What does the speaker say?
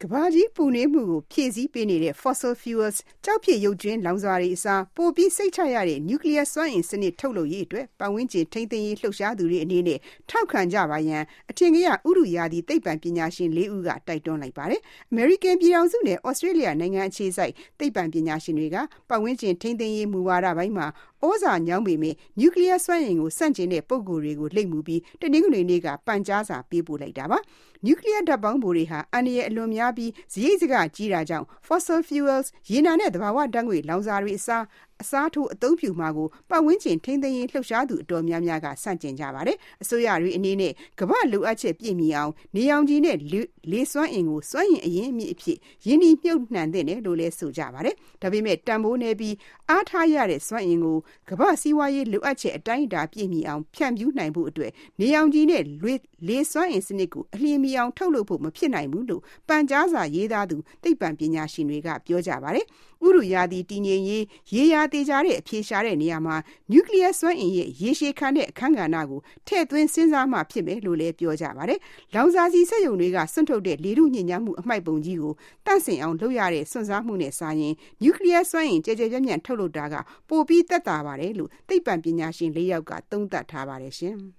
ဘာကြီးပူနွေးမှုကိုဖြည့်ဆည်းပေးနေတဲ့ fossil fuels ကျောက်ဖြစ်ရုပ်ကြွင်းလောင်စာတွေအစားပိုပြီးစိတ်ချရတဲ့ nuclear စွမ်းအင်စနစ်ထုတ်လုပ်ရေးအတွက်ပတ်ဝန်းကျင်ထိန်းသိမ်းရေးလှုပ်ရှားသူတွေအနေနဲ့ထောက်ခံကြပါရန်အထင်ကရဥတုရာသီသိပ္ပံပညာရှင်၄ဦးကတိုက်တွန်းလိုက်ပါတယ်။ American ပြည်ထောင်စုနဲ့ Australia နိုင်ငံအခြေစိုက်သိပ္ပံပညာရှင်တွေကပတ်ဝန်းကျင်ထိန်းသိမ်းရေးမူဝါဒပိုင်းမှာဩဇာညောင်းပေမဲ့ nuclear စွမ်းအင်ကိုဆန့်ကျင်တဲ့ပုဂ္ဂိုလ်တွေကိုလိပ်မူပြီးတနင်္ဂနွေနေ့ကပန်ကြားစာပေးပို့လိုက်တာပါ။ nuclear ဓာတ်ပေါင်းဖိုတွေဟာအန္တရာယ်အလွန်များပြီးစရိတ်စကကြီးတာကြောင့် fossil fuels ရေနံနဲ့သဘာဝဓာတ်ငွေ့လောင်စာတွေအစားထိုးအသုံးပြုမှာကိုပတ်ဝန်းကျင်ထိန်းသိမ်းရေးလှုပ်ရှားသူအတော်များများကဆန့်ကျင်ကြပါတယ်။အစိုးရတွေအနေနဲ့ကမ္ဘာလိုအပ်ချက်ပြည့်မီအောင်နေရောင်ခြည်နဲ့လေစွမ်းအင်ကိုစွမ်းအင်အရင်းအမြစ်အဖြစ်ရင်းနှီးမြှုပ်နှံသင့်တယ်လို့လည်းဆိုကြပါတယ်။ဒါပေမဲ့တန်ဖိုးနေပြီးအားထားရတဲ့စွမ်းအင်ကိုကမ္ဘာစီးပွားရေးလိုအပ်ချက်အတိုင်းအတာပြည့်မီအောင်ဖြန့်ဖြူးနိုင်ဖို့အတွက်နေရောင်ခြည်နဲ့လေစွမ်းအင်စနစ်ကိုအလျင်မီအောင်ထုတ်လုပ်ဖို့မဖြစ်နိုင်ဘူးလို့ပန်ကြားစာရေးသားသူသိပ္ပံပညာရှင်တွေကပြောကြပါတယ်။ဥတုရာသီတည်ငြိမ်ရေးရေရာသေချာတဲ့အဖြေရှာတဲ့နေရာမှာနျူကလ িয়ার စွမ်းအင်ရဲ့ရေရှည်ခံတဲ့အခန်းကဏ္ဍကိုထည့်သွင်းစဉ်းစားမှဖြစ်မယ်လို့လည်းပြောကြပါတယ်။လောင်စာဆီစက်ရုံတွေကစွန့်ထုတ်တဲ့လေထုညစ်ညမ်းမှုအမှိုက်ပုံကြီးကိုတန့်စင်အောင်လုပ်ရတဲ့စွန့်စားမှုနဲ့စာရင်နျူကလ িয়ার စွမ်းအင်ကြဲကြဲပြန့်ပြန့်ထုတ်လုပ်တာကပိုပြီးသက်သာပါတယ်လို့သိပ္ပံပညာရှင်၄ယောက်ကသုံးသပ်ထားပါတယ်ရှင်။